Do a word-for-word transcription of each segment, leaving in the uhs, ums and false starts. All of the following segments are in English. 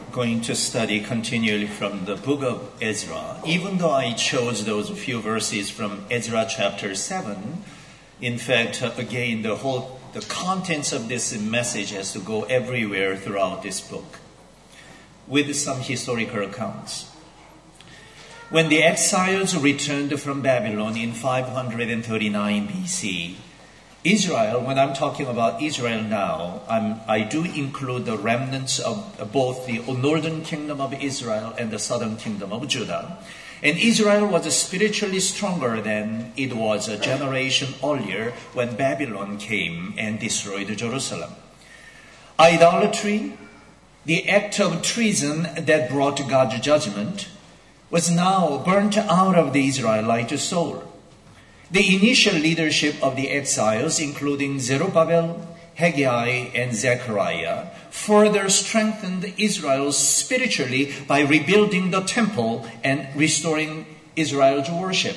going to study continually from the book of Ezra. Even though I chose those few verses from Ezra chapter seven, in fact, again, the whole the contents of this message has to go everywhere throughout this book, with some historical accounts. When the exiles returned from Babylon in five hundred thirty-nine B C, Israel, when I'm talking about Israel now, I'm, I do include the remnants of both the northern kingdom of Israel and the southern kingdom of Judah. And Israel was spiritually stronger than it was a generation earlier when Babylon came and destroyed Jerusalem. Idolatry, the act of treason that brought God's judgment, was now burnt out of the Israelite soul. The initial leadership of the exiles, including Zerubbabel, Haggai, and Zechariah, further strengthened Israel spiritually by rebuilding the temple and restoring Israel's worship.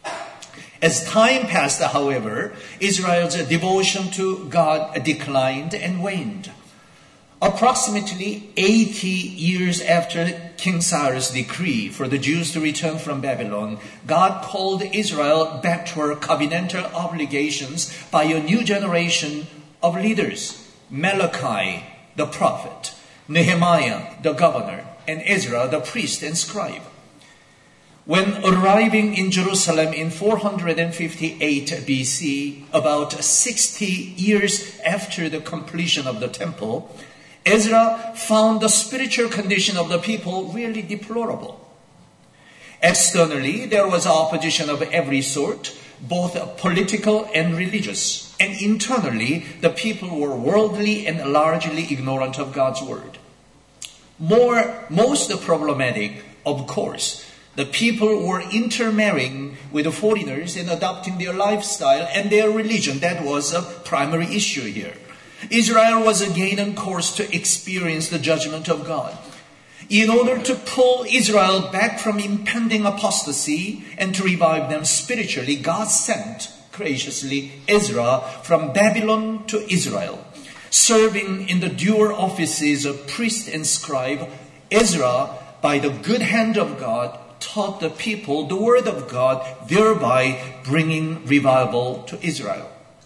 As time passed, however, Israel's devotion to God declined and waned. Approximately eighty years after King Cyrus' decree for the Jews to return from Babylon, God called Israel back to her covenantal obligations by a new generation of leaders: Malachi, the prophet, Nehemiah, the governor, and Ezra, the priest and scribe. When arriving in Jerusalem in four hundred fifty-eight B C, about sixty years after the completion of the temple, Ezra found the spiritual condition of the people really deplorable. Externally, there was opposition of every sort, both political and religious. And internally, the people were worldly and largely ignorant of God's word. More, most problematic, of course, the people were intermarrying with foreigners and adopting their lifestyle and their religion. That was a primary issue here. Israel was again on course to experience the judgment of God. In order to pull Israel back from impending apostasy and to revive them spiritually, God sent, graciously, Ezra from Babylon to Israel. Serving in the dual offices of priest and scribe, Ezra, by the good hand of God, taught the people the word of God, thereby bringing revival to Israel.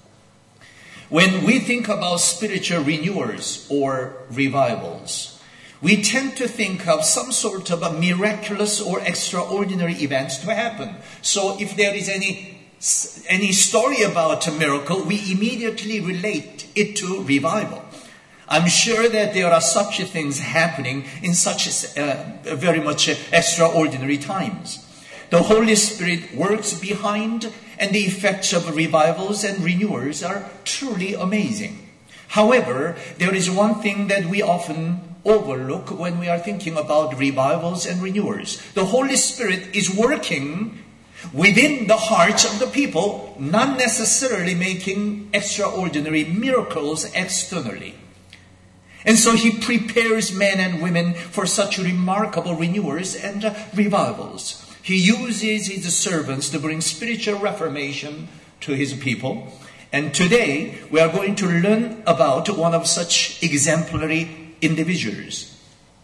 When we think about spiritual renewers or revivals, we tend to think of some sort of a miraculous or extraordinary events to happen. So if there is any, any story about a miracle, we immediately relate it to revival. I'm sure that there are such things happening in such uh, very much extraordinary times. The Holy Spirit works behind, and the effects of revivals and renewers are truly amazing. However, there is one thing that we often overlook when we are thinking about revivals and renewers. The Holy Spirit is working within the hearts of the people, not necessarily making extraordinary miracles externally. And so he prepares men and women for such remarkable renewers and uh, revivals. He uses his servants to bring spiritual reformation to his people. And today we are going to learn about one of such exemplary individuals.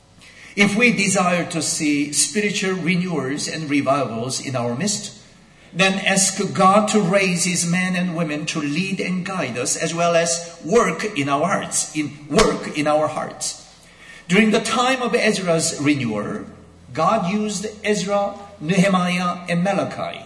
If we desire to see spiritual renewers and revivals in our midst, then ask God to raise his men and women to lead and guide us, as well as work in our hearts, in work in our hearts. During the time of Ezra's renewer, God used Ezra, Nehemiah, and Malachi.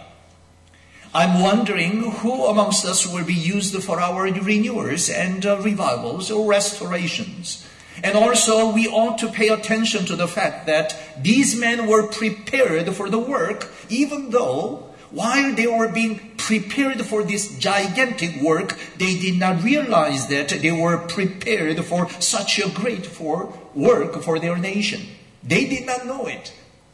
I'm wondering who amongst us will be used for our renewers and uh, revivals or restorations. And also, we ought to pay attention to the fact that these men were prepared for the work, even though while they were being prepared for this gigantic work, they did not realize that they were prepared for such a great for work for their nation. They did not know it.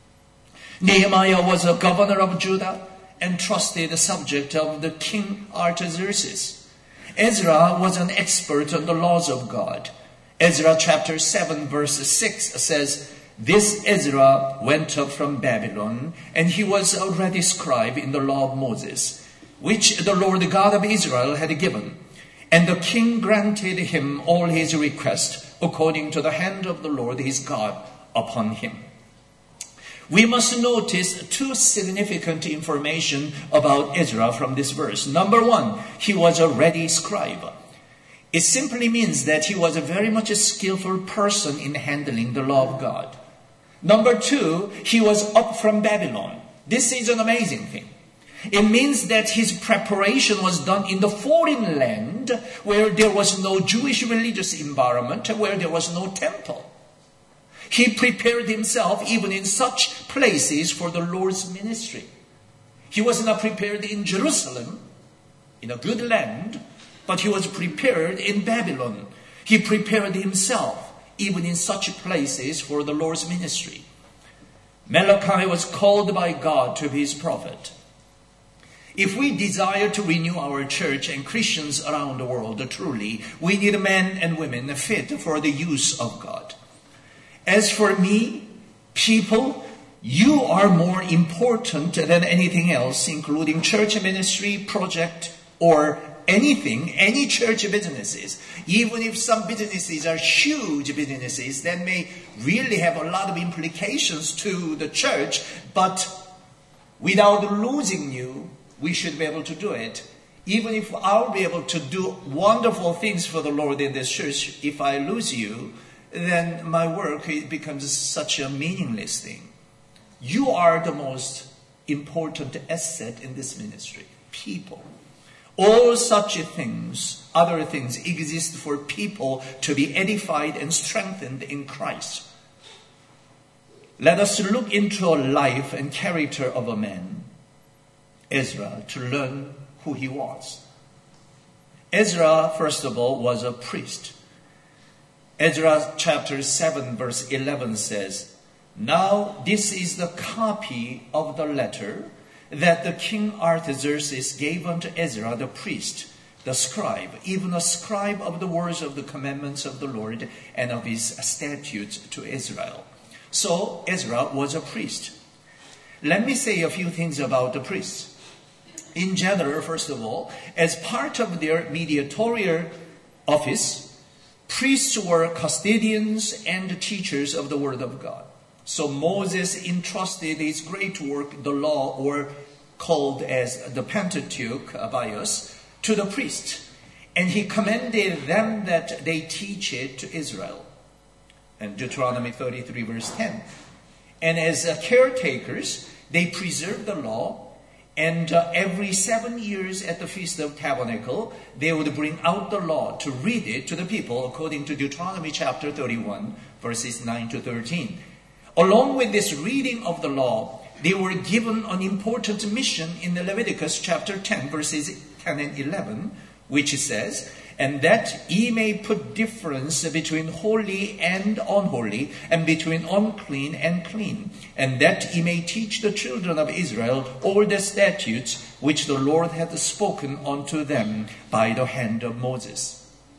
Nehemiah was a governor of Judah and trusted subject of the king Artaxerxes. Ezra was an expert on the laws of God. Ezra chapter seven verse six says, "This Ezra went up from Babylon, and he was already scribe in the law of Moses, which the Lord God of Israel had given. And the king granted him all his requests according to the hand of the Lord his God upon him. We must notice two significant information about Ezra from this verse. Number one, he was a ready scribe. It simply means that he was a very much a skillful person in handling the law of God. Number two, he was up from Babylon. This is an amazing thing. It means that his preparation was done in the foreign land where there was no Jewish religious environment, where there was no temple. He prepared himself even in such places for the Lord's ministry. He was not prepared in Jerusalem, in a good land, but he was prepared in Babylon. He prepared himself even in such places for the Lord's ministry. Malachi was called by God to be his prophet. If we desire to renew our church and Christians around the world truly, we need men and women fit for the use of God. As for me, people, you are more important than anything else, including church ministry, project, or anything, any church businesses. Even if some businesses are huge businesses that may really have a lot of implications to the church, but without losing you, we should be able to do it. Even if I'll be able to do wonderful things for the Lord in this church, if I lose you, then my work becomes such a meaningless thing. You are the most important asset in this ministry. People. All such things, other things, exist for people to be edified and strengthened in Christ. Let us look into a life and character of a man, Ezra, to learn who he was. Ezra, first of all, was a priest. Ezra chapter seven verse eleven says, "Now this is the copy of the letter that the king Artaxerxes gave unto Ezra the priest, the scribe, even a scribe of the words of the commandments of the Lord and of his statutes to Israel." So Ezra was a priest. Let me say a few things about the priests. In general, first of all, as part of their mediatorial office, priests were custodians and teachers of the Word of God. So Moses entrusted his great work, the law, or called as the Pentateuch by us, to the priests. And he commanded them that they teach it to Israel. And Deuteronomy thirty-three verse ten. And as caretakers, they preserved the law. And uh, every seven years at the Feast of Tabernacle, they would bring out the law to read it to the people according to Deuteronomy chapter thirty-one, verses nine to thirteen. Along with this reading of the law, they were given an important mission in the Leviticus chapter ten, verses ten and eleven, which says, "And that ye may put difference between holy and unholy, and between unclean and clean, and that ye may teach the children of Israel all the statutes which the Lord hath spoken unto them by the hand of Moses."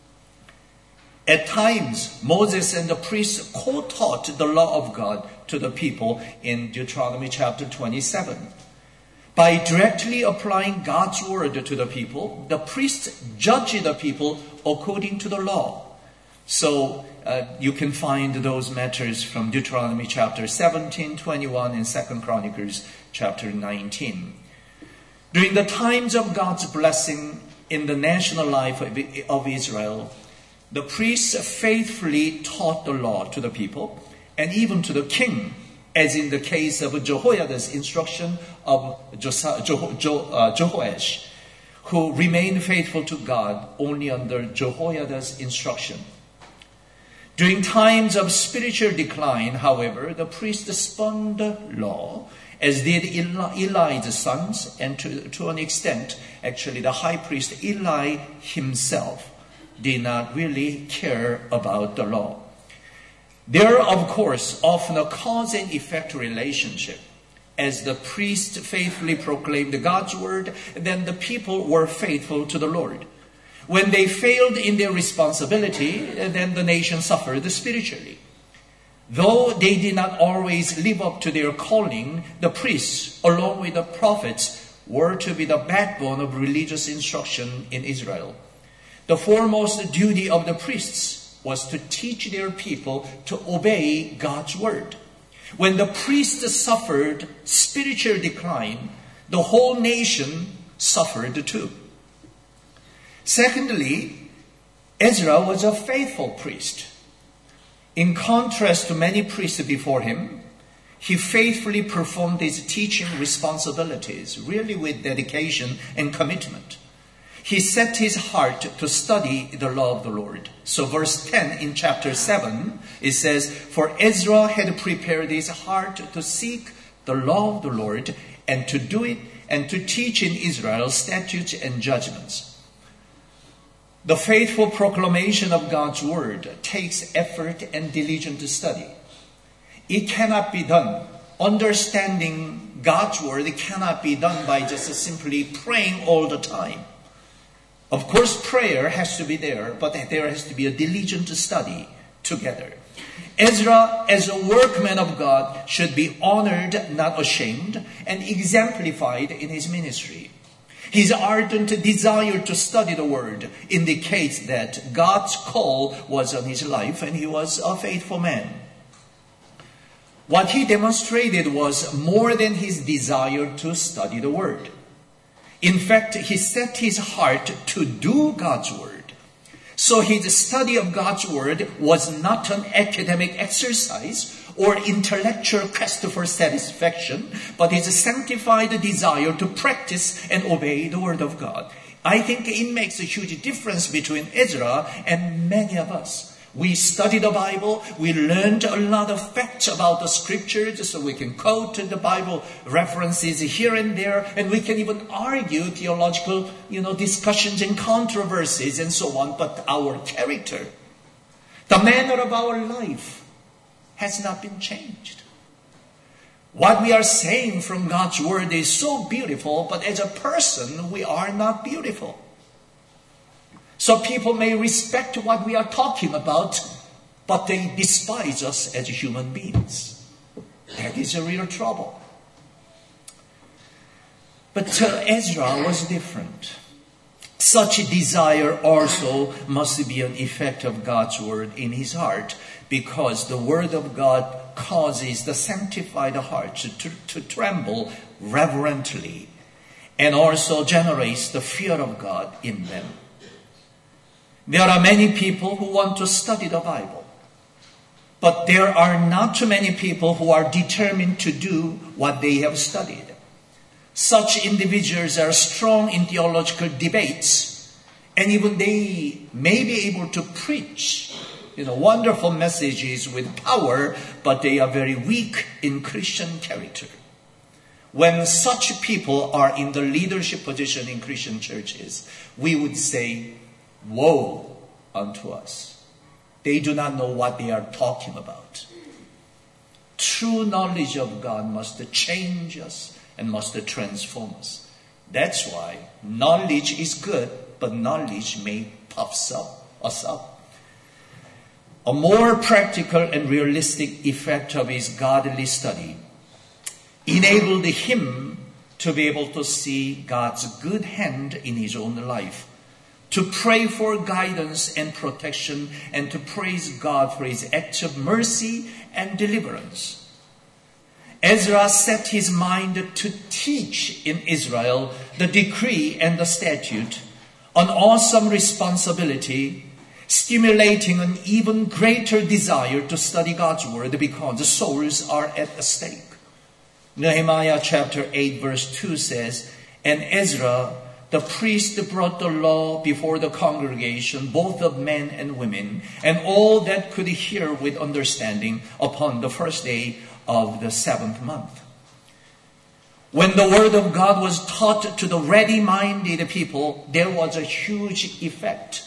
At times, Moses and the priests co-taught the law of God to the people in Deuteronomy chapter twenty-seven. By directly applying God's word to the people, the priests judge the people according to the law. So uh, you can find those matters from Deuteronomy chapter seventeen, twenty-one, and Second Chronicles chapter nineteen. During the times of God's blessing in the national life of, of Israel, the priests faithfully taught the law to the people and even to the king, as in the case of Jehoiada's instruction of Jehoash, who remained faithful to God only under Jehoiada's instruction. During times of spiritual decline, however, the priests spun the law, as did Eli's sons, and to, to an extent, actually the high priest Eli himself did not really care about the law. There are, of course, often a cause and effect relationship. As the priest faithfully proclaimed God's word, then the people were faithful to the Lord. When they failed in their responsibility, then the nation suffered spiritually. Though they did not always live up to their calling, the priests, along with the prophets, were to be the backbone of religious instruction in Israel. The foremost duty of the priests was to teach their people to obey God's word. When the priests suffered spiritual decline, the whole nation suffered too. Secondly, Ezra was a faithful priest. In contrast to many priests before him, he faithfully performed his teaching responsibilities, really with dedication and commitment. He set his heart to study the law of the Lord. So verse ten in chapter seven, it says, "For Ezra had prepared his heart to seek the law of the Lord and to do it and to teach in Israel statutes and judgments." The faithful proclamation of God's word takes effort and diligent study. It cannot be done. Understanding God's word cannot be done by just simply praying all the time. Of course, prayer has to be there, but there has to be a diligent study together. Ezra, as a workman of God, should be honored, not ashamed, and exemplified in his ministry. His ardent desire to study the word indicates that God's call was on his life and he was a faithful man. What he demonstrated was more than his desire to study the word. In fact, he set his heart to do God's word. So his study of God's word was not an academic exercise or intellectual quest for satisfaction, but his sanctified desire to practice and obey the word of God. I think it makes a huge difference between Ezra and many of us. We study the Bible, we learned a lot of facts about the scriptures, so we can quote the Bible references here and there, and we can even argue theological, you know, discussions and controversies and so on. But our character, the manner of our life, has not been changed. What we are saying from God's word is so beautiful, but as a person, we are not beautiful. So people may respect what we are talking about, but they despise us as human beings. That is a real trouble. But uh, Ezra was different. Such a desire also must be an effect of God's word in his heart, because the word of God causes the sanctified heart to, to tremble reverently and also generates the fear of God in them. There are many people who want to study the Bible, but there are not too many people who are determined to do what they have studied. Such individuals are strong in theological debates, and even they may be able to preach, you know, wonderful messages with power, but they are very weak in Christian character. When such people are in the leadership position in Christian churches, we would say, woe unto us. They do not know what they are talking about. True knowledge of God must change us and must transform us. That's why knowledge is good, but knowledge may puff up, us up. A more practical and realistic effect of his godly study enabled him to be able to see God's good hand in his own life, to pray for guidance and protection, and to praise God for his acts of mercy and deliverance. Ezra set his mind to teach in Israel the decree and the statute, an awesome responsibility, stimulating an even greater desire to study God's word because the souls are at stake. Nehemiah chapter eight verse two says, "And Ezra the priest brought the law before the congregation, both of men and women, and all that could hear with understanding upon the first day of the seventh month." When the word of God was taught to the ready-minded people, there was a huge effect.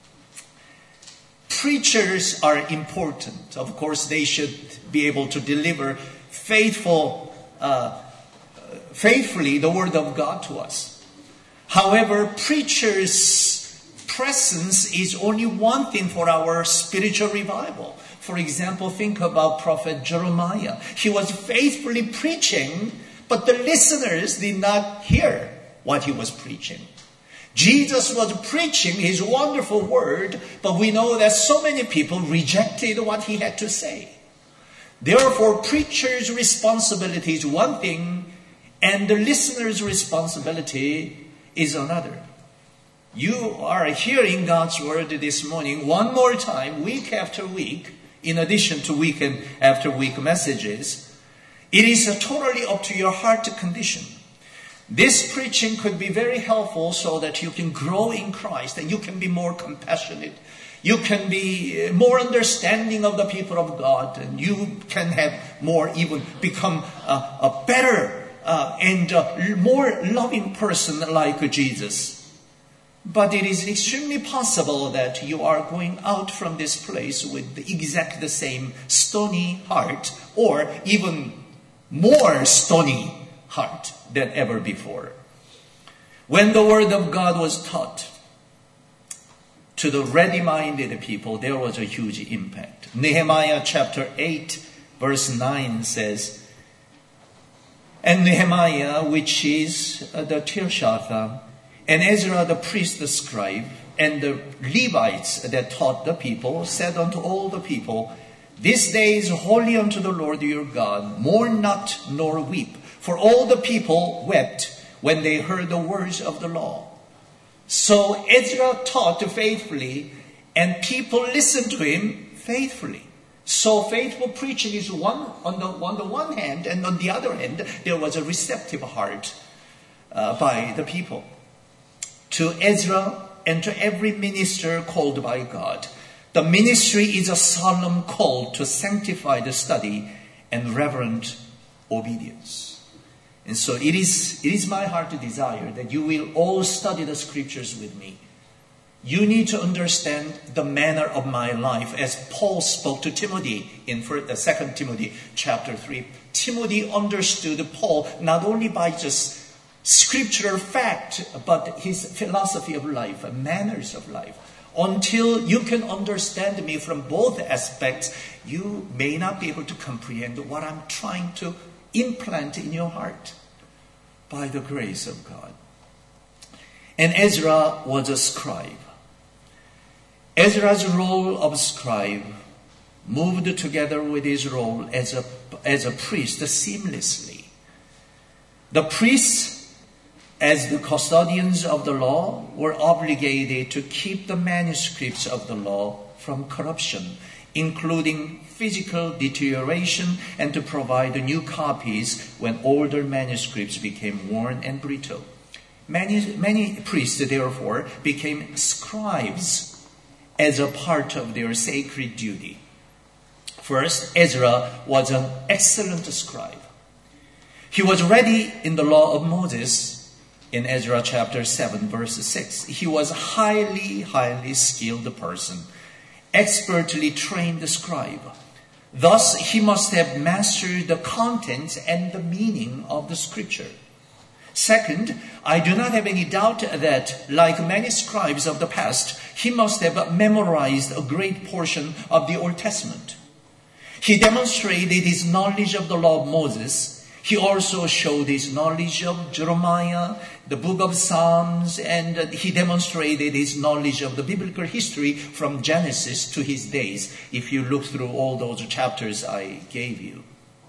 Preachers are important. Of course, they should be able to deliver faithful, uh, faithfully the word of God to us. However, preachers' presence is only one thing for our spiritual revival. For example, think about Prophet Jeremiah. He was faithfully preaching, but the listeners did not hear what he was preaching. Jesus was preaching his wonderful word, but we know that so many people rejected what he had to say. Therefore, preacher's responsibility is one thing, and the listener's responsibility is another. You are hearing God's word this morning one more time, week after week, in addition to week after week messages. It is totally up to your heart condition. This preaching could be very helpful so that you can grow in Christ and you can be more compassionate. You can be more understanding of the people of God, and you can have more, even become a, a better uh, and a more loving person like Jesus. But it is extremely possible that you are going out from this place with the exact the same stony heart, or even more stony heart than ever before. When the word of God was taught to the ready-minded people, there was a huge impact. Nehemiah chapter eight verse nine says, "And Nehemiah, which is the Tirshatha, and Ezra the priest, the scribe, and the Levites that taught the people, said unto all the people, This day is holy unto the Lord your God. Mourn not nor weep. For all the people wept when they heard the words of the law." So Ezra taught faithfully, and people listened to him faithfully. So faithful preaching is one on the, on the one hand, and on the other hand, there was a receptive heart uh, by the people. To Ezra and to every minister called by God, the ministry is a solemn call to sanctify the study and reverent obedience. And so it is, it is my heart to desire that you will all study the scriptures with me. You need to understand the manner of my life, as Paul spoke to Timothy in Second Timothy chapter three. Timothy understood Paul not only by just scriptural fact, but his philosophy of life, manners of life. Until you can understand me from both aspects, you may not be able to comprehend what I'm trying to implant in your heart by the grace of God. And Ezra was a scribe. Ezra's role of scribe moved together with his role as a, as a priest seamlessly. The priests, as the custodians of the law, were obligated to keep the manuscripts of the law from corruption, including physical deterioration, and to provide new copies when older manuscripts became worn and brittle. Many, many priests, therefore, became scribes as a part of their sacred duty. First, Ezra was an excellent scribe. He was ready in the law of Moses in Ezra chapter seven, verse six. He was a highly, highly skilled person, expertly trained scribe. Thus, he must have mastered the contents and the meaning of the scripture. Second, I do not have any doubt that, like many scribes of the past, he must have memorized a great portion of the Old Testament. He demonstrated his knowledge of the law of Moses. He also showed his knowledge of Jeremiah, the book of Psalms, and he demonstrated his knowledge of the biblical history from Genesis to his days, if you look through all those chapters I gave you.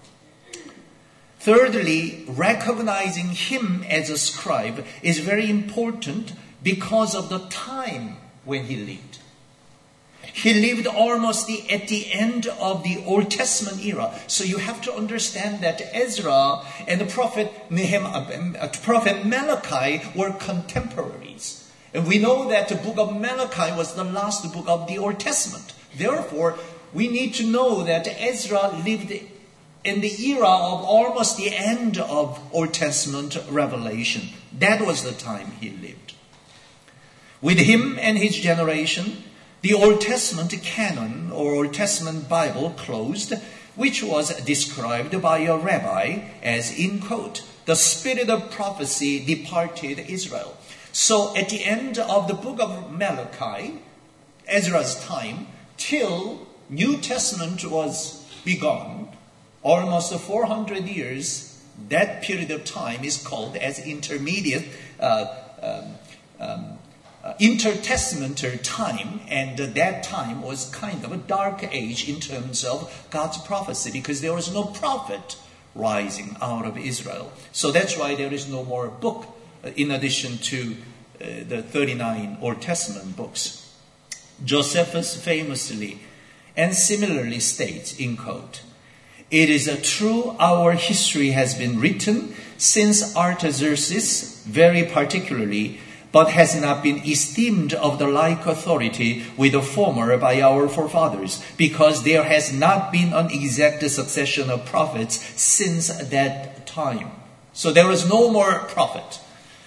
Thirdly, recognizing him as a scribe is very important because of the time when he lived. He lived almost the, at the end of the Old Testament era. So you have to understand that Ezra and the prophet Nehemiah, prophet Malachi were contemporaries. And we know that the book of Malachi was the last book of the Old Testament. Therefore, we need to know that Ezra lived in the era of almost the end of Old Testament revelation. That was the time he lived. With him and his generation, the Old Testament canon or Old Testament Bible closed, which was described by a rabbi as, in quote, the spirit of prophecy departed Israel. So at the end of the book of Malachi, Ezra's time, till New Testament was begun, almost four hundred years, that period of time is called as intermediate uh, um, um, uh, intertestamental time, and uh, that time was kind of a dark age in terms of God's prophecy, because there was no prophet rising out of Israel. So that's why there is no more book uh, in addition to uh, the thirty-nine Old Testament books. Josephus famously and similarly states, in quote, "It is a true our history has been written since Artaxerxes very particularly, but has not been esteemed of the like authority with the former by our forefathers, because there has not been an exact succession of prophets since that time." So there was no more prophet.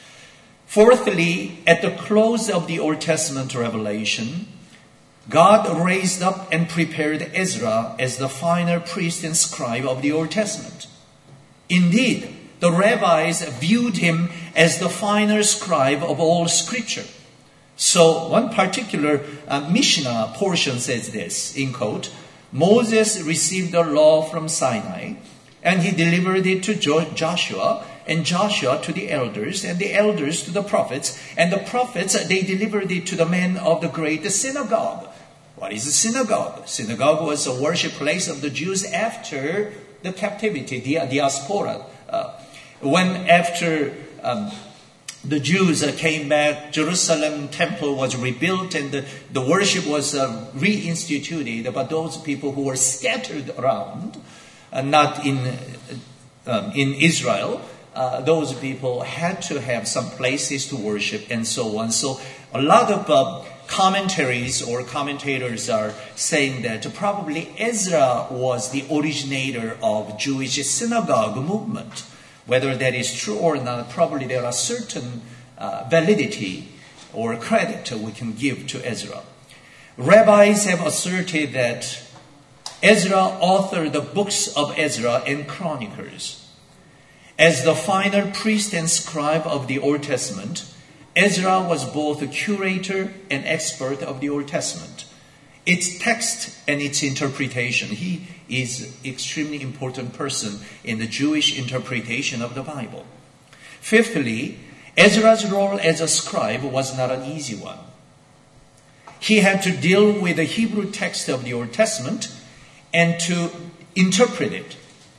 Fourthly, at the close of the Old Testament revelation, God raised up and prepared Ezra as the final priest and scribe of the Old Testament. Indeed, the rabbis viewed him as the final scribe of all Scripture. So one particular uh, Mishnah portion says this, in quote, "Moses received the law from Sinai, and he delivered it to jo- Joshua, and Joshua to the elders, and the elders to the prophets, and the prophets, they delivered it to the men of the great synagogue." What is a synagogue? Synagogue was a worship place of the Jews after the captivity, the diaspora. Uh, when after um, the Jews uh, came back, Jerusalem temple was rebuilt and the, the worship was uh, reinstituted. But those people who were scattered around, uh, not in uh, um, in Israel, uh, those people had to have some places to worship and so on. So a lot of uh, commentaries or commentators are saying that probably Ezra was the originator of Jewish synagogue movement. Whether that is true or not, probably there are certain uh, validity or credit we can give to Ezra. Rabbis have asserted that Ezra authored the books of Ezra and Chronicles. As the final priest and scribe of the Old Testament, Ezra was both a curator and expert of the Old Testament. Its text and its interpretation. He is an extremely important person in the Jewish interpretation of the Bible. Fifthly, Ezra's role as a scribe was not an easy one. He had to deal with the Hebrew text of the Old Testament and to interpret it.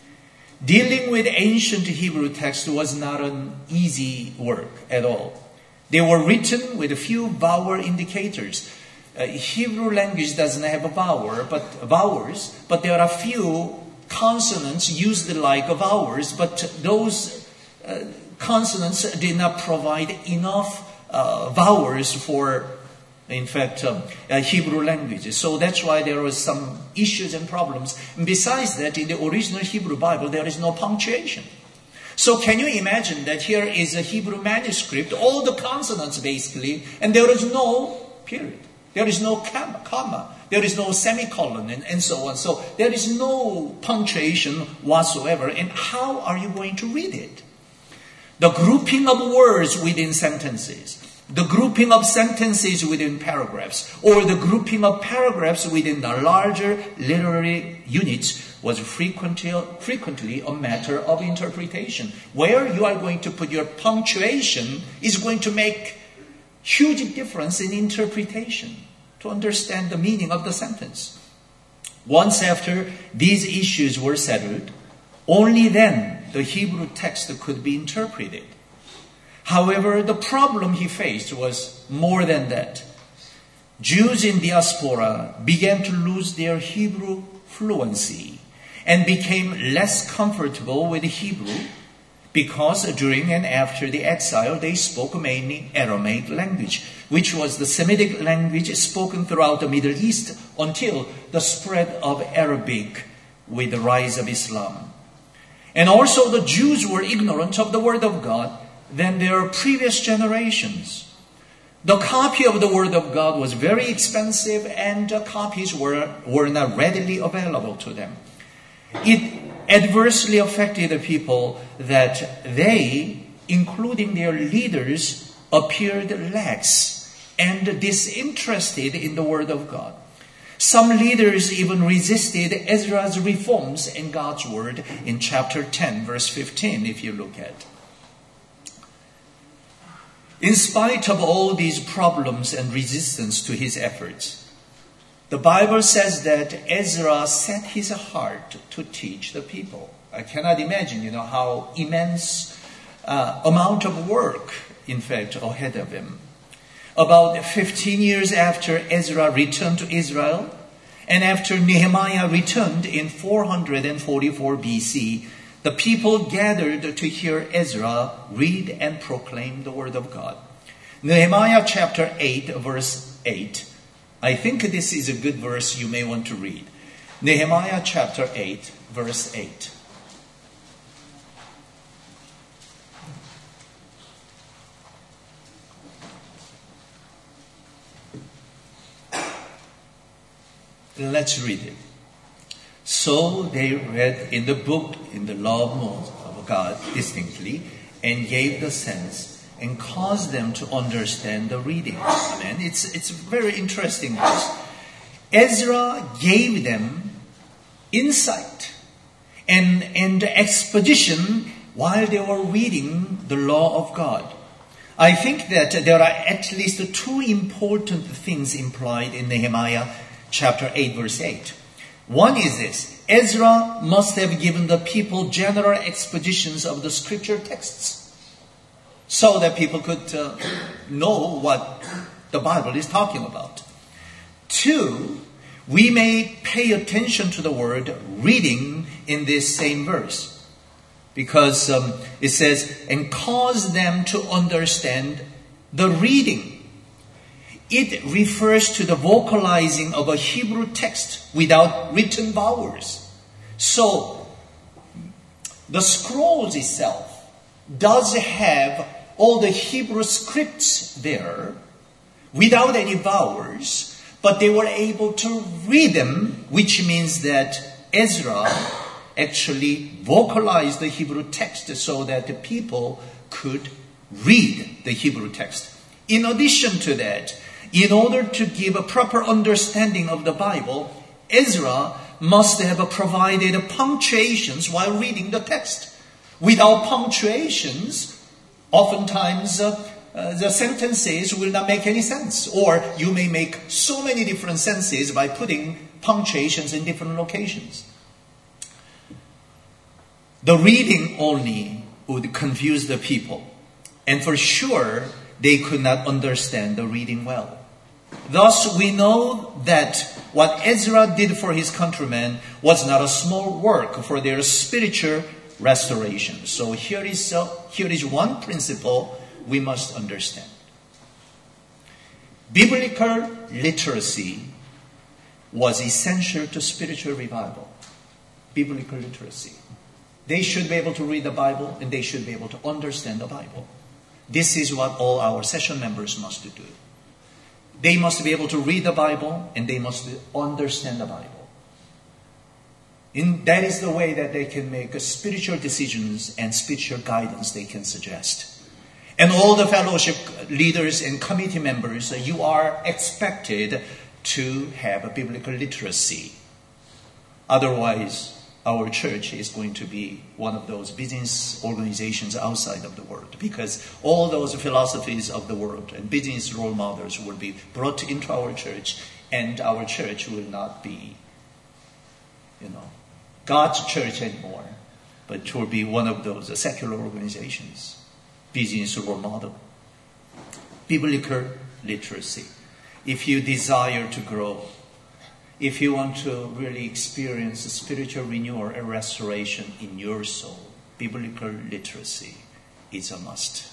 Dealing with ancient Hebrew text was not an easy work at all. They were written with a few vowel indicators. Uh, Hebrew language doesn't have a vowel, but vowels, but there are few consonants used like vowels, but those uh, consonants did not provide enough uh, vowels for, in fact, um, uh, Hebrew language. So that's why there was some issues and problems. And besides that, in the original Hebrew Bible, there is no punctuation. So can you imagine that here is a Hebrew manuscript, all the consonants basically, and there is no period. There is no comma. There is no semicolon and, and so on. So there is no punctuation whatsoever. And how are you going to read it? The grouping of words within sentences, the grouping of sentences within paragraphs, or the grouping of paragraphs within the larger literary units was frequently, frequently a matter of interpretation. Where you are going to put your punctuation is going to make huge difference in interpretation to understand the meaning of the sentence. Once after these issues were settled, only then the Hebrew text could be interpreted. However, the problem he faced was more than that. Jews in diaspora began to lose their Hebrew fluency and became less comfortable with Hebrew because during and after the exile they spoke mainly Aramaic language, which was the Semitic language spoken throughout the Middle East until the spread of Arabic with the rise of Islam. And also the Jews were ignorant of the Word of God than their previous generations. The copy of the Word of God was very expensive and the copies were, were not readily available to them. It adversely affected the people that they, including their leaders, appeared lax and disinterested in the Word of God. Some leaders even resisted Ezra's reforms in God's Word in chapter ten, verse fifteen, if you look at. In spite of all these problems and resistance to his efforts, the Bible says that Ezra set his heart to teach the people. I cannot imagine, you know, how immense uh, amount of work, in fact, ahead of him. About fifteen years after Ezra returned to Israel, and after Nehemiah returned in four forty-four B C, the people gathered to hear Ezra read and proclaim the word of God. Nehemiah chapter eight, verse eight. I think this is a good verse you may want to read. Nehemiah chapter eight, verse eight. Let's read it. So they read in the book, in the law of God distinctly, and gave the sense and caused them to understand the reading. Amen. It's, it's very interesting verse. Ezra gave them insight and, and exposition while they were reading the law of God. I think that there are at least two important things implied in Nehemiah chapter eight, verse eight. One is this: Ezra must have given the people general expositions of the scripture texts so that people could uh, know what the Bible is talking about. Two, we may pay attention to the word reading in this same verse, because um, it says, and cause them to understand the reading. It refers to the vocalizing of a Hebrew text without written vowels. So, the scrolls itself does have all the Hebrew scripts there without any vowels, but they were able to read them, which means that Ezra actually vocalized the Hebrew text so that the people could read the Hebrew text. In addition to that, in order to give a proper understanding of the Bible, Ezra must have provided punctuations while reading the text. Without punctuations, oftentimes uh, uh, the sentences will not make any sense. Or you may make so many different senses by putting punctuations in different locations. The reading only would confuse the people. And for sure, they could not understand the reading well. Thus, we know that what Ezra did for his countrymen was not a small work for their spiritual restoration. So here is, uh, here is one principle we must understand. Biblical literacy was essential to spiritual revival. Biblical literacy. They should be able to read the Bible, and they should be able to understand the Bible. This is what all our session members must do. They must be able to read the Bible, and they must understand the Bible. In, that is the way that they can make spiritual decisions and spiritual guidance they can suggest. And all the fellowship leaders and committee members, you are expected to have a biblical literacy. Otherwise, our church is going to be one of those business organizations outside of the world, because all those philosophies of the world and business role models will be brought into our church, and our church will not be, you know, God's church anymore, but it will be one of those secular organizations, business role model. Biblical literacy. If you desire to grow, if you want to really experience a spiritual renewal and restoration in your soul, biblical literacy is a must.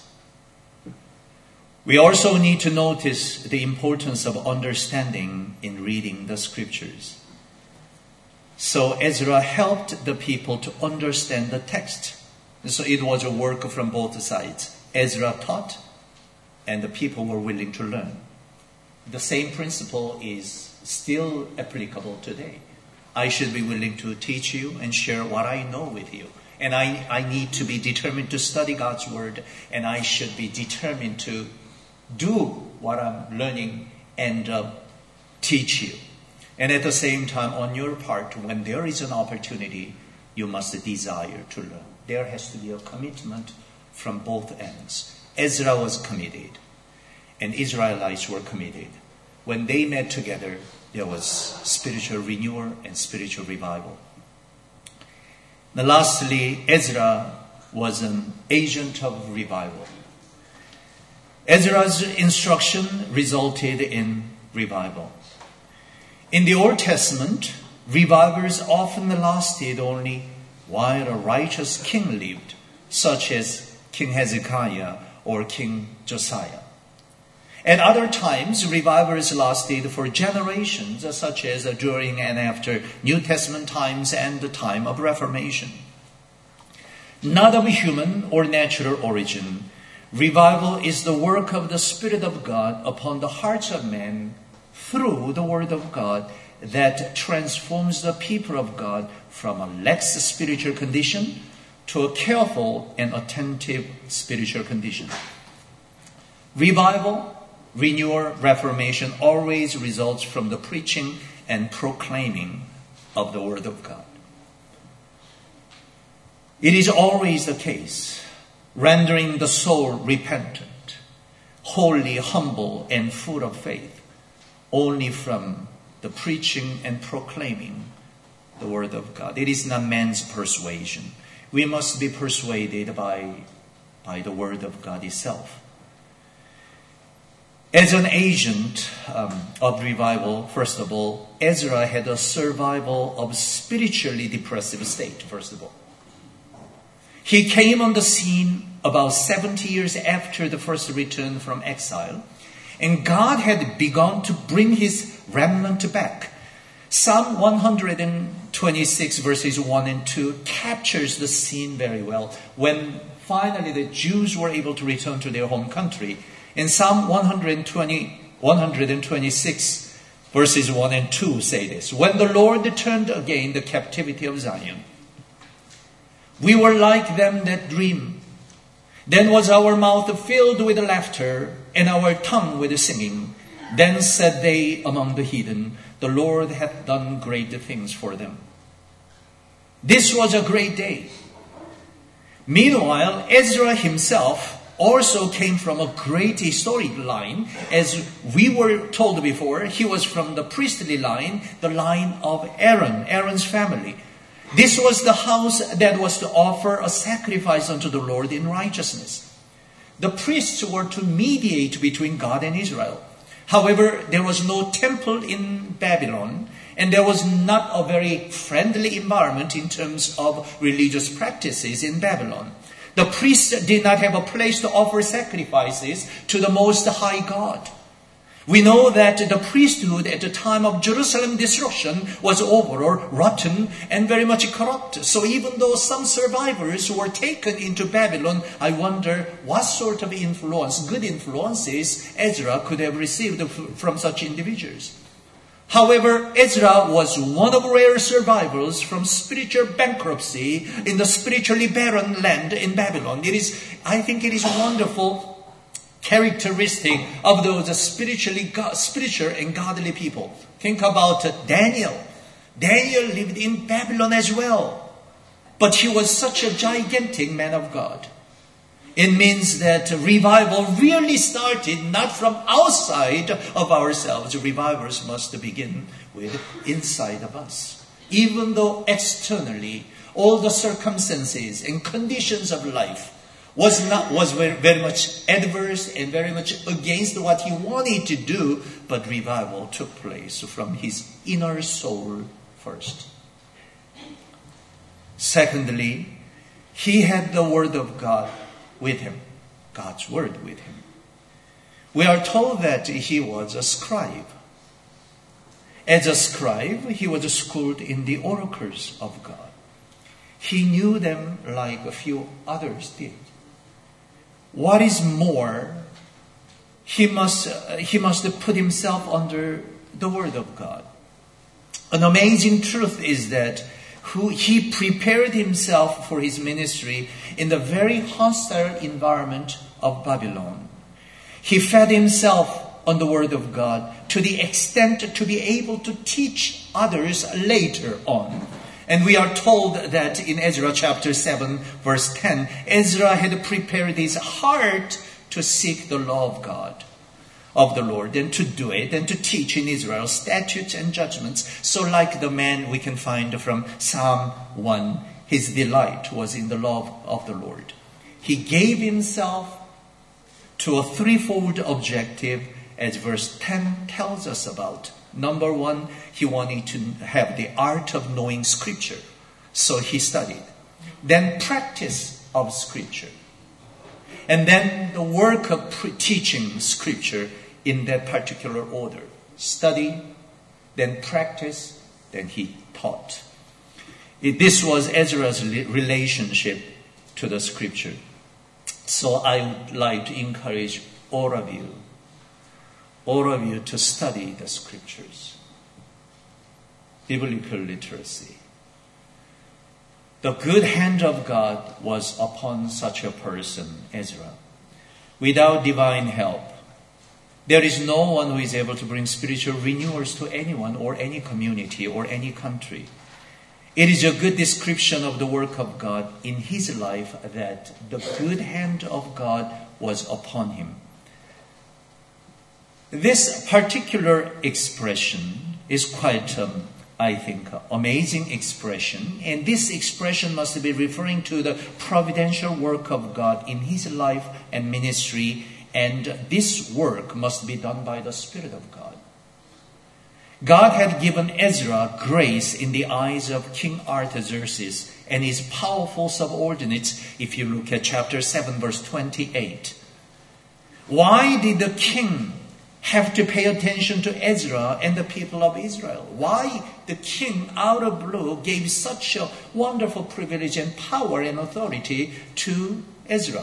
We also need to notice the importance of understanding in reading the scriptures. So Ezra helped the people to understand the text. So it was a work from both sides. Ezra taught, and the people were willing to learn. The same principle is still applicable today. I should be willing to teach you and share what I know with you. And I, I need to be determined to study God's word, and I should be determined to do what I'm learning and uh, teach you. And at the same time, on your part, when there is an opportunity, you must desire to learn. There has to be a commitment from both ends. Ezra was committed, and Israelites were committed. When they met together, there was spiritual renewal and spiritual revival. Now, lastly, Ezra was an agent of revival. Ezra's instruction resulted in revival. In the Old Testament, revivals often lasted only while a righteous king lived, such as King Hezekiah or King Josiah. At other times, revivals lasted for generations, such as during and after New Testament times and the time of Reformation. Not of human or natural origin, revival is the work of the Spirit of God upon the hearts of men through the Word of God that transforms the people of God from a lax spiritual condition to a careful and attentive spiritual condition. Revival, renewal, reformation always results from the preaching and proclaiming of the Word of God. It is always the case, rendering the soul repentant, holy, humble, and full of faith, only from the preaching and proclaiming the Word of God. It is not man's persuasion. We must be persuaded by, by the Word of God itself. As an agent um, of revival, first of all, Ezra had a survival of spiritually depressive state, first of all. He came on the scene about seventy years after the first return from exile, and God had begun to bring his remnant back. Psalm one twenty-six verses one and two captures the scene very well when finally the Jews were able to return to their home country. In Psalm one twenty, one twenty-six verses one and two say this: when the Lord turned again the captivity of Zion, we were like them that dream. Then was our mouth filled with laughter, and our tongue with singing. Then said they among the heathen, the Lord hath done great things for them. This was a great day. Meanwhile, Ezra himself also came from a great historic line. As we were told before, he was from the priestly line, the line of Aaron, Aaron's family. This was the house that was to offer a sacrifice unto the Lord in righteousness. The priests were to mediate between God and Israel. However, there was no temple in Babylon, and there was not a very friendly environment in terms of religious practices in Babylon. The priests did not have a place to offer sacrifices to the Most High God. We know that the priesthood at the time of Jerusalem destruction was over or rotten and very much corrupt. So even though some survivors were taken into Babylon, I wonder what sort of influence, good influences, Ezra could have received from such individuals. However, Ezra was one of rare survivors from spiritual bankruptcy in the spiritually barren land in Babylon. It is, I think it is wonderful characteristic of those spiritually, spiritual and godly people. Think about Daniel. Daniel lived in Babylon as well, but he was such a gigantic man of God. It means that revival really started not from outside of ourselves. Revivals must begin with inside of us. Even though externally all the circumstances and conditions of life was not was very, very much adverse and very much against what he wanted to do, but revival took place from his inner soul first. Secondly, he had the Word of God with him, God's Word with him. We are told that he was a scribe. As a scribe, he was schooled in the oracles of God. He knew them like a few others did. What is more, he must, uh, he must put himself under the Word of God. An amazing truth is that who he prepared himself for his ministry in the very hostile environment of Babylon. He fed himself on the Word of God to the extent to be able to teach others later on. And we are told that in Ezra chapter seven, verse ten, Ezra had prepared his heart to to seek the law of God, of the Lord, and to do it, and to teach in Israel statutes and judgments. So like the man we can find from Psalm one, his delight was in the law of the Lord. He gave himself to a threefold objective, as verse ten tells us about. Number one, he wanted to have the art of knowing Scripture. So he studied. Then practice of Scripture. And then the work of pre- teaching Scripture in that particular order. Study, then practice, then he taught. It, this was Ezra's relationship to the Scripture. So I would like to encourage all of you, all of you to study the Scriptures. Biblical literacy. The good hand of God was upon such a person, Ezra. Without divine help, there is no one who is able to bring spiritual renewals to anyone or any community or any country. It is a good description of the work of God in his life that the good hand of God was upon him. This particular expression is quite, um, I think, amazing expression. And this expression must be referring to the providential work of God in his life and ministry. And this work must be done by the Spirit of God. God had given Ezra grace in the eyes of King Artaxerxes and his powerful subordinates, if you look at chapter seven, verse twenty-eight. Why did the king have to pay attention to Ezra and the people of Israel? Why the king, out of blue, gave such a wonderful privilege and power and authority to Ezra?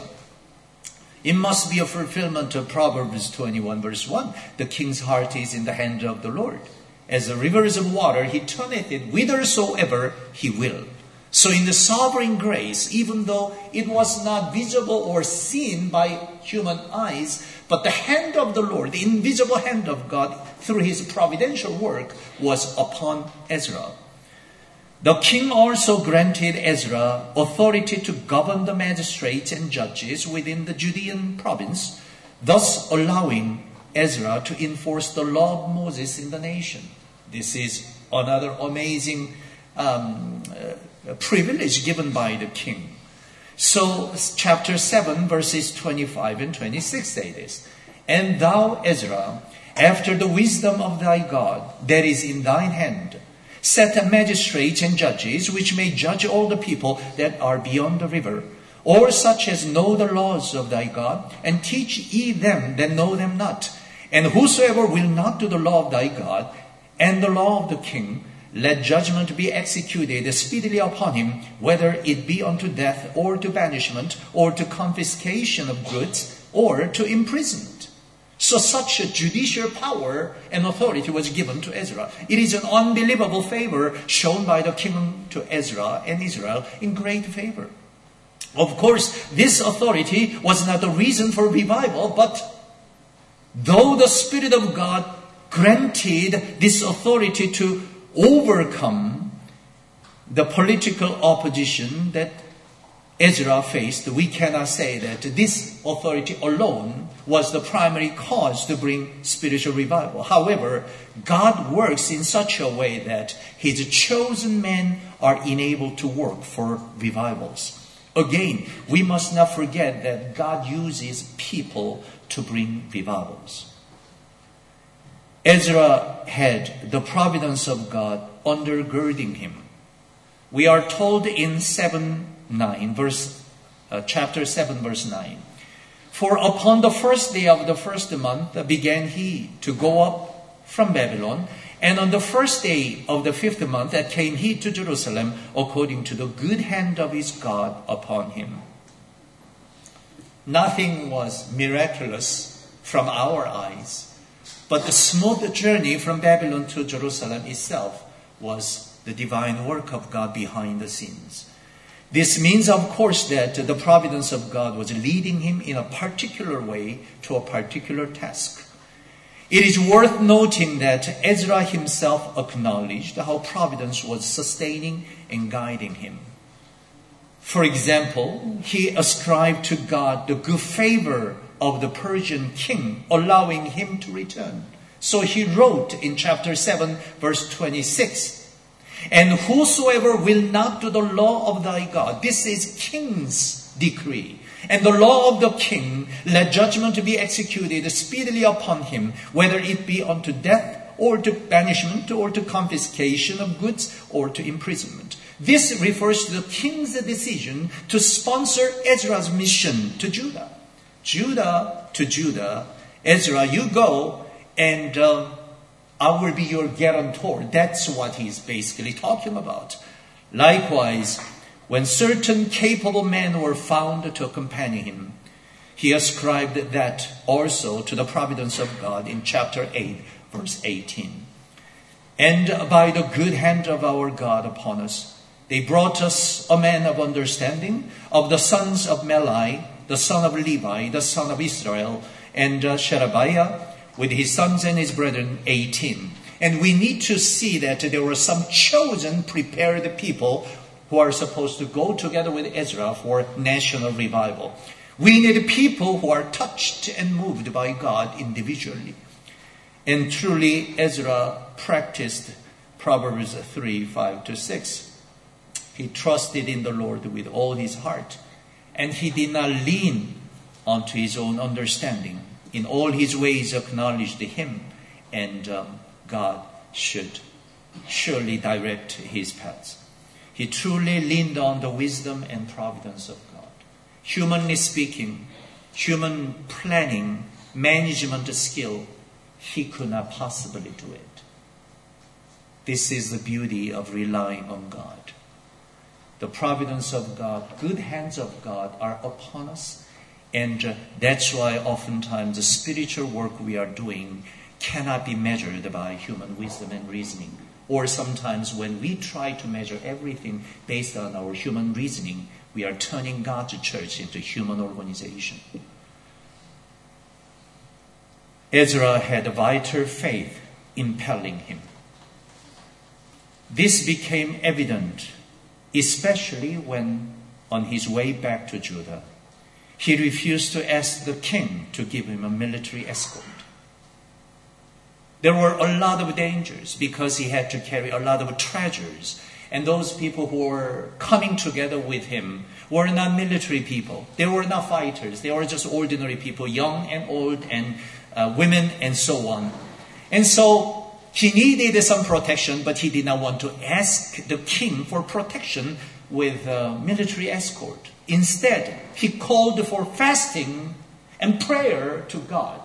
It must be a fulfillment of Proverbs twenty-one, verse one. The king's heart is in the hand of the Lord. As the rivers of water, he turneth it whithersoever he will. So in the sovereign grace, even though it was not visible or seen by human eyes, but the hand of the Lord, the invisible hand of God, through his providential work, was upon Ezra. The king also granted Ezra authority to govern the magistrates and judges within the Judean province, thus allowing Ezra to enforce the law of Moses in the nation. This is another amazing um, uh, privilege given by the king. So chapter seven, verses twenty-five and twenty-six say this. And thou, Ezra, after the wisdom of thy God that is in thine hand, set magistrates and judges which may judge all the people that are beyond the river, or such as know the laws of thy God, and teach ye them that know them not. And whosoever will not do the law of thy God, and the law of the king, let judgment be executed speedily upon him, whether it be unto death, or to banishment, or to confiscation of goods, or to imprisonment. So such a judicial power and authority was given to Ezra. It is an unbelievable favor shown by the king to Ezra and Israel in great favor. Of course, this authority was not the reason for revival, but though the Spirit of God granted this authority to overcome the political opposition that Ezra faced, we cannot say that this authority alone was the primary cause to bring spiritual revival. However, God works in such a way that his chosen men are enabled to work for revivals. Again, we must not forget that God uses people to bring revivals. Ezra had the providence of God undergirding him. We are told in seven nine, verse uh, chapter seven, verse nine. For upon the first day of the first month began he to go up from Babylon, and on the first day of the fifth month came he to Jerusalem, according to the good hand of his God upon him. Nothing was miraculous from our eyes, but the smooth journey from Babylon to Jerusalem itself was the divine work of God behind the scenes. This means, of course, that the providence of God was leading him in a particular way to a particular task. It is worth noting that Ezra himself acknowledged how providence was sustaining and guiding him. For example, he ascribed to God the good favor of the Persian king, allowing him to return. So he wrote in chapter seven, verse twenty-six, "And whosoever will not do the law of thy God," this is king's decree, "and the law of the king, let judgment be executed speedily upon him, whether it be unto death, or to banishment, or to confiscation of goods, or to imprisonment." This refers to the king's decision to sponsor Ezra's mission to Judah. Judah to Judah, "Ezra, you go, and uh, I will be your guarantor." That's what he's basically talking about. Likewise, when certain capable men were found to accompany him, he ascribed that also to the providence of God in chapter eight, verse eighteen. "And by the good hand of our God upon us, they brought us a man of understanding of the sons of Melai, the son of Levi, the son of Israel, and uh, Sherebiah, with his sons and his brethren," eighteen. And we need to see that there were some chosen, prepared people who are supposed to go together with Ezra for national revival. We need people who are touched and moved by God individually. And truly, Ezra practiced Proverbs three, five to six. He trusted in the Lord with all his heart, and he did not lean onto his own understanding. In all his ways acknowledged him, and um, God should surely direct his paths. He truly leaned on the wisdom and providence of God. Humanly speaking, human planning, management skill, he could not possibly do it. This is the beauty of relying on God. The providence of God, good hands of God are upon us. And uh, that's why oftentimes the spiritual work we are doing cannot be measured by human wisdom and reasoning. Or sometimes when we try to measure everything based on our human reasoning, we are turning God's church into human organization. Ezra had a vital faith impelling him. This became evident, especially when, on his way back to Judah, he refused to ask the king to give him a military escort. There were a lot of dangers because he had to carry a lot of treasures. And those people who were coming together with him were not military people. They were not fighters. They were just ordinary people, young and old, and uh, women, and so on. And so he needed some protection, but he did not want to ask the king for protection with a military escort. Instead, he called for fasting and prayer to God.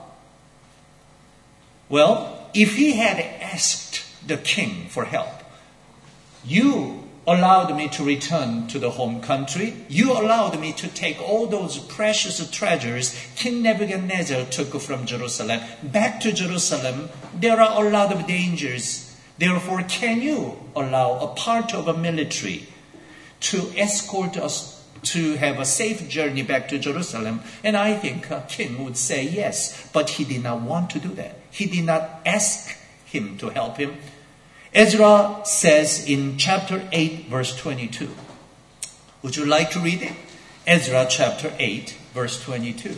Well, if he had asked the king for help, "You allowed me to return to the home country. You allowed me to take all those precious treasures King Nebuchadnezzar took from Jerusalem back to Jerusalem. There are a lot of dangers. Therefore, can you allow a part of a military to escort us to have a safe journey back to Jerusalem?" And I think a king would say yes, but he did not want to do that. He did not ask him to help him. Ezra says in chapter eight, verse twenty-two. Would you like to read it? Ezra chapter eight, verse twenty-two.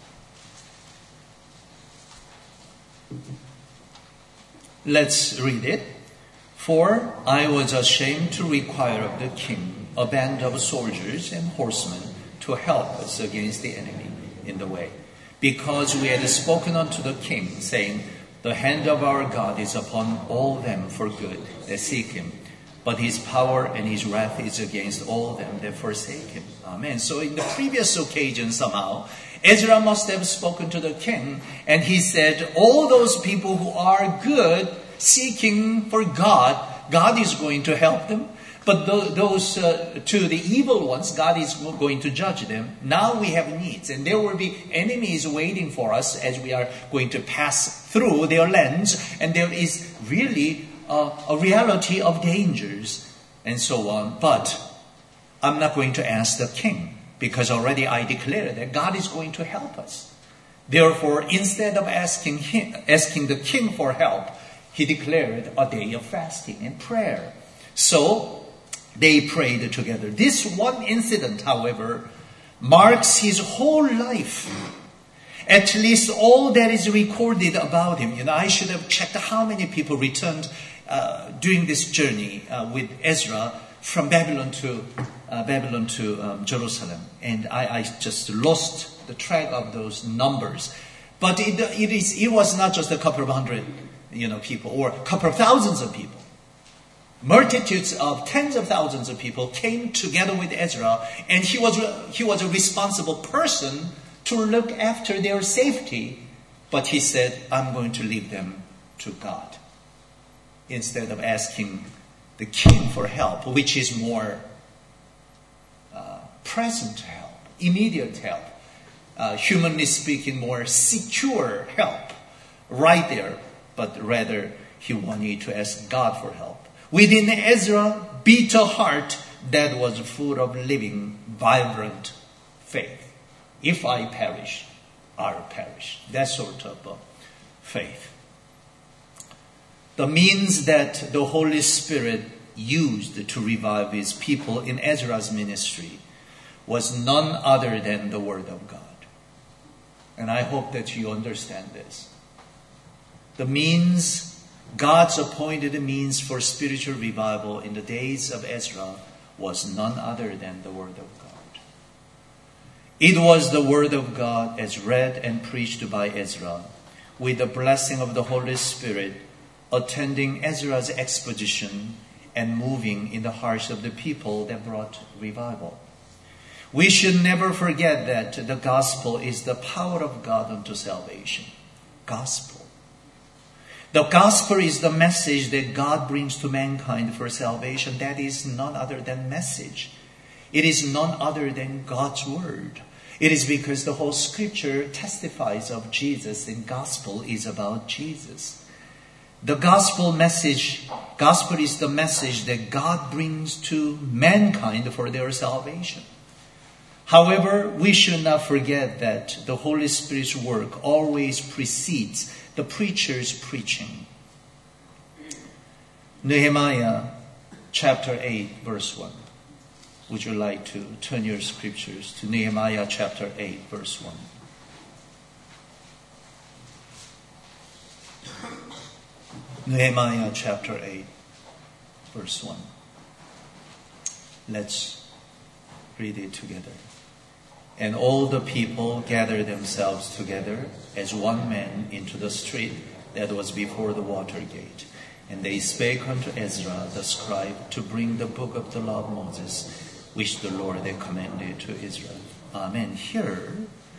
Let's read it. "For I was ashamed to require of the king a band of soldiers and horsemen to help us against the enemy in the way, because we had spoken unto the king, saying, The hand of our God is upon all them for good that seek him, but his power and his wrath is against all them that forsake him." Amen. So in the previous occasion somehow, Ezra must have spoken to the king, and he said, all those people who are good, seeking for God, God is going to help them. But those uh, to the evil ones, God is going to judge them. Now we have needs, and there will be enemies waiting for us as we are going to pass through their lands, and there is really uh, a reality of dangers and so on. But I'm not going to ask the king, because already I declared that God is going to help us. Therefore, instead of asking him, asking the king for help, he declared a day of fasting and prayer. So they prayed together. This one incident, however, marks his whole life. At least all that is recorded about him. You know, I should have checked how many people returned uh, during this journey uh, with Ezra from Babylon to uh, Babylon to um, Jerusalem, and I, I just lost the track of those numbers. But it, it is it was not just a couple of hundred, you know, people or a couple of thousands of people. Multitudes of tens of thousands of people came together with Ezra, and he was he was a responsible person to look after their safety. But he said, "I'm going to leave them to God," instead of asking the king for help, which is more uh, present help, immediate help, uh, humanly speaking, more secure help right there. But rather, he wanted to ask God for help. Within Ezra beat a heart that was full of living, vibrant faith. If I perish, I'll perish. That sort of uh, faith. The means that the Holy Spirit used to revive his people in Ezra's ministry was none other than the Word of God. And I hope that you understand this. The means, God's appointed means for spiritual revival in the days of Ezra was none other than the Word of God. It was the Word of God as read and preached by Ezra, with the blessing of the Holy Spirit attending Ezra's exposition and moving in the hearts of the people that brought revival. We should never forget that the gospel is the power of God unto salvation. Gospel. The gospel is the message that God brings to mankind for salvation. That is none other than message. It is none other than God's word. It is because the whole scripture testifies of Jesus, and gospel is about Jesus. The gospel message, gospel is the message that God brings to mankind for their salvation. However, we should not forget that the Holy Spirit's work always precedes the preacher's preaching. Nehemiah chapter eight, verse one. Would you like to turn your scriptures to Nehemiah chapter eight, verse one? Nehemiah chapter eight, verse one. Let's read it together. And all the people gathered themselves together as one man into the street that was before the water gate. And they spake unto Ezra the scribe to bring the book of the law of Moses, which the Lord had commanded to Israel. Amen. Here,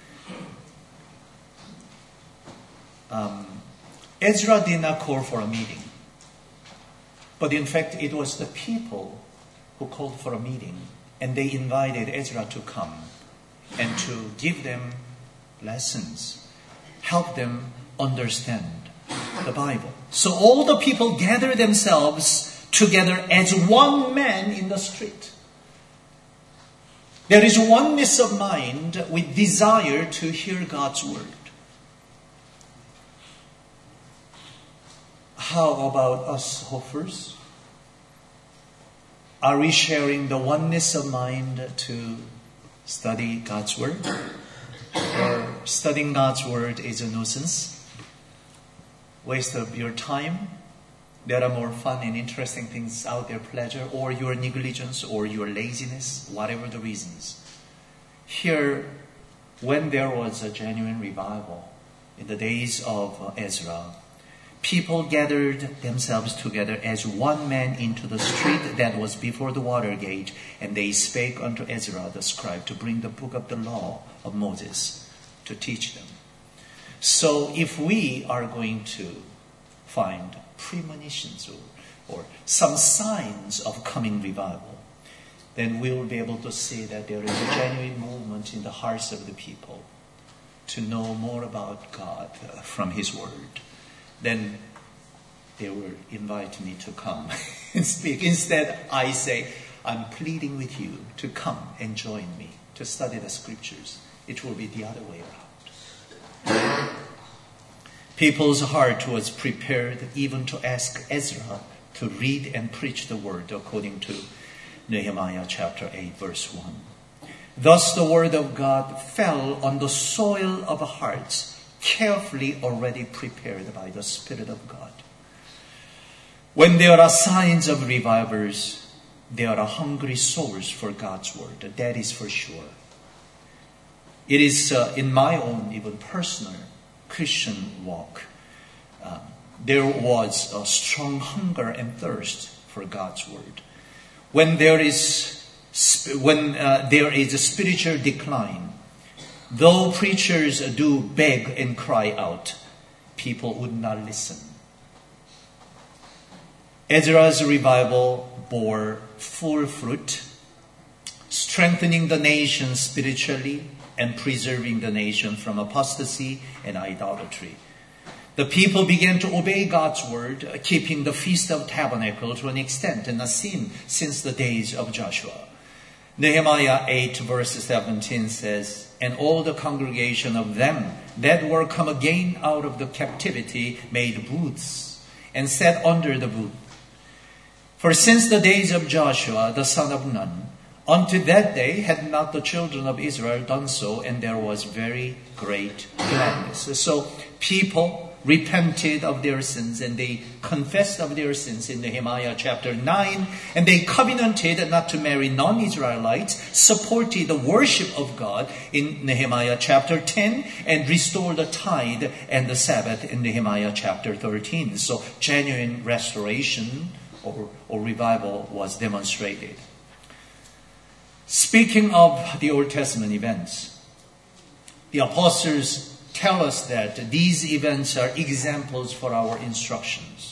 um, Ezra did not call for a meeting. But in fact, it was the people who called for a meeting. And they invited Ezra to come and to give them lessons, help them understand the Bible. So all the people gather themselves together as one man in the street. There is oneness of mind with desire to hear God's word. How about us hopers? Are we sharing the oneness of mind to study God's word? Or studying God's word is a nuisance? Waste of your time? There are more fun and interesting things out there, pleasure, or your negligence, or your laziness, whatever the reasons. Here, when there was a genuine revival in the days of Ezra, people gathered themselves together as one man into the street that was before the water gate, and they spake unto Ezra the scribe to bring the book of the law of Moses to teach them. So if we are going to find premonitions or, or some signs of coming revival, then we will be able to see that there is a genuine movement in the hearts of the people to know more about God uh, from His Word. Then they will invite me to come and speak. Instead, I say, I'm pleading with you to come and join me to study the Scriptures. It will be the other way around. People's heart was prepared even to ask Ezra to read and preach the word according to Nehemiah chapter eight, verse one. Thus the word of God fell on the soil of hearts, carefully already prepared by the Spirit of God. When there are signs of revivers, there are hungry souls for God's word. That is for sure. It is uh, in my own, even personal Christian walk, uh, there was a strong hunger and thirst for God's word. When there is when uh, there is a spiritual decline, though preachers do beg and cry out, people would not listen. Ezra's revival bore full fruit, strengthening the nation spiritually and preserving the nation from apostasy and idolatry. The people began to obey God's word, keeping the Feast of Tabernacles to an extent not seen since the days of Joshua. Nehemiah eight verse seventeen says, "And all the congregation of them that were come again out of the captivity made booths, and sat under the booth. For since the days of Joshua the son of Nun, unto that day had not the children of Israel done so, and there was very great gladness." So people repented of their sins, and they confessed of their sins in Nehemiah chapter nine, and they covenanted not to marry non-Israelites, supported the worship of God in Nehemiah chapter ten, and restored the tithe and the Sabbath in Nehemiah chapter thirteen. So genuine restoration or, or revival was demonstrated. Speaking of the Old Testament events, the apostles tell us that these events are examples for our instructions,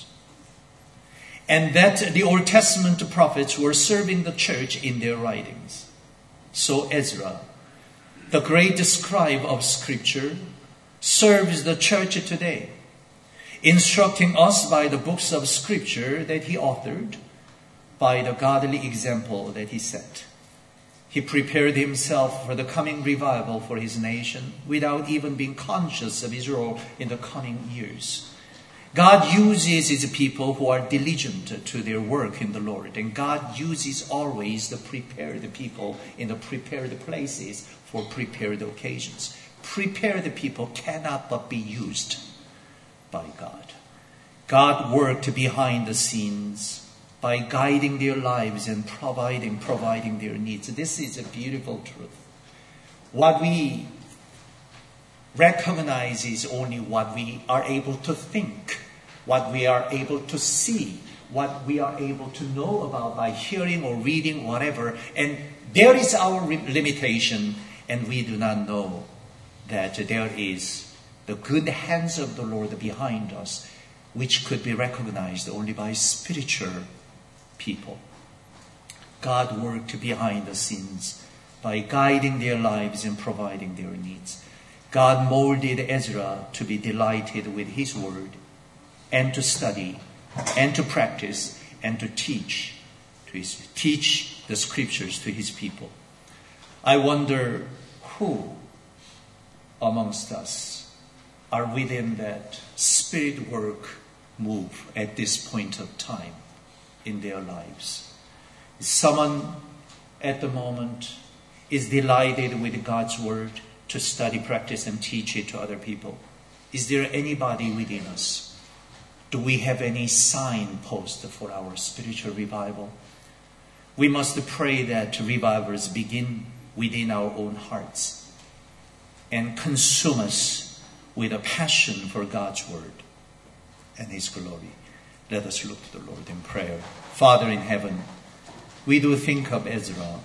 and that the Old Testament prophets were serving the church in their writings. So Ezra, the great scribe of Scripture, serves the church today, instructing us by the books of Scripture that he authored, by the godly example that he set. He prepared himself for the coming revival for his nation without even being conscious of his role in the coming years. God uses his people who are diligent to their work in the Lord, and God uses always the prepared people in the prepared places for prepared occasions. Prepared people cannot but be used by God. God worked behind the scenes by guiding their lives and providing, providing their needs. This is a beautiful truth. What we recognize is only what we are able to think, what we are able to see, what we are able to know about by hearing or reading, whatever. And there is our limitation, and we do not know that there is the good hands of the Lord behind us, which could be recognized only by spiritual people. God worked behind the scenes by guiding their lives and providing their needs. God molded Ezra to be delighted with his word, and to study, and to practice, and to teach, to his, teach the scriptures to his people. I wonder who amongst us are within that spirit work move at this point of time in their lives. Someone at the moment is delighted with God's word to study, practice, and teach it to other people. Is there anybody within us? Do we have any signpost for our spiritual revival? We must pray that revivals begin within our own hearts and consume us with a passion for God's word and his glory. Let us look to the Lord in prayer. Father in heaven, we do think of Ezra.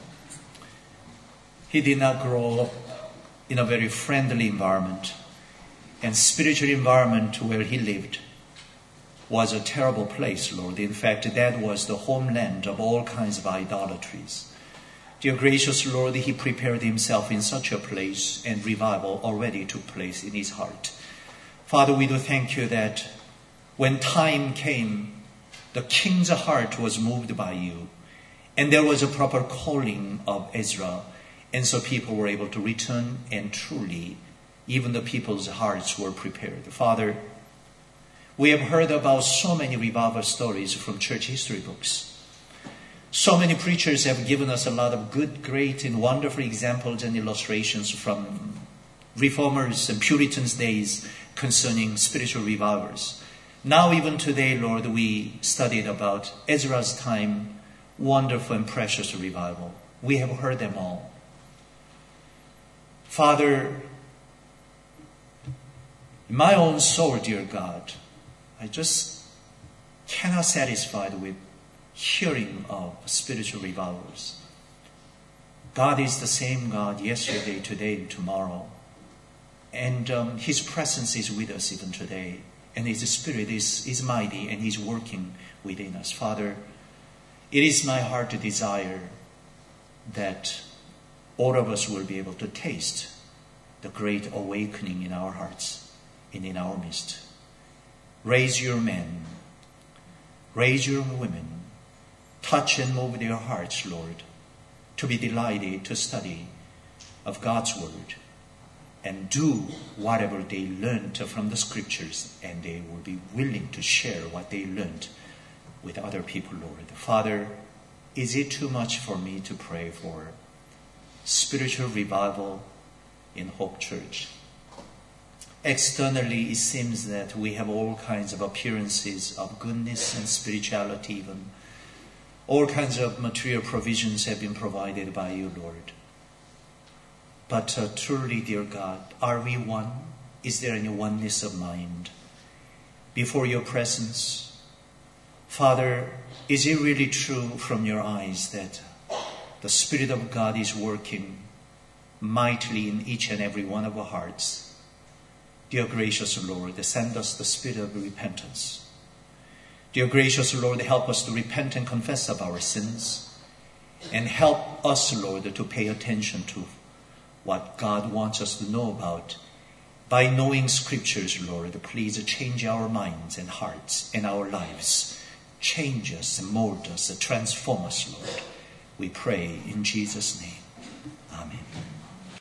He did not grow up in a very friendly environment, and spiritual environment where he lived was a terrible place, Lord. In fact, that was the homeland of all kinds of idolatries. Dear gracious Lord, he prepared himself in such a place, and revival already took place in his heart. Father, we do thank you that when time came, the king's heart was moved by you, and there was a proper calling of Ezra, and so people were able to return, and truly, even the people's hearts were prepared. Father, we have heard about so many revival stories from church history books. So many preachers have given us a lot of good, great, and wonderful examples and illustrations from Reformers and Puritans' days concerning spiritual revivals. Now, even today, Lord, we studied about Ezra's time, wonderful and precious revival. We have heard them all. Father, in my own soul, dear God, I just cannot satisfied with hearing of spiritual revivals. God is the same God yesterday, today, and tomorrow. And um, His presence is with us even today. And His Spirit is, is mighty and He's working within us. Father, it is my heart to desire that all of us will be able to taste the great awakening in our hearts and in our midst. Raise your men, raise your women, touch and move their hearts, Lord, to be delighted to study of God's Word and do whatever they learned from the Scriptures, and they will be willing to share what they learned with other people, Lord. Father, is it too much for me to pray for spiritual revival in Hope Church? Externally, it seems that we have all kinds of appearances of goodness and spirituality even. All kinds of material provisions have been provided by you, Lord. But uh, truly, dear God, are we one? Is there any oneness of mind before your presence? Father, is it really true from your eyes that the Spirit of God is working mightily in each and every one of our hearts? Dear gracious Lord, send us the spirit of repentance. Dear gracious Lord, help us to repent and confess of our sins. And help us, Lord, to pay attention to what God wants us to know about. By knowing Scriptures, Lord, please change our minds and hearts and our lives. Change us, mold us, transform us, Lord. We pray in Jesus' name.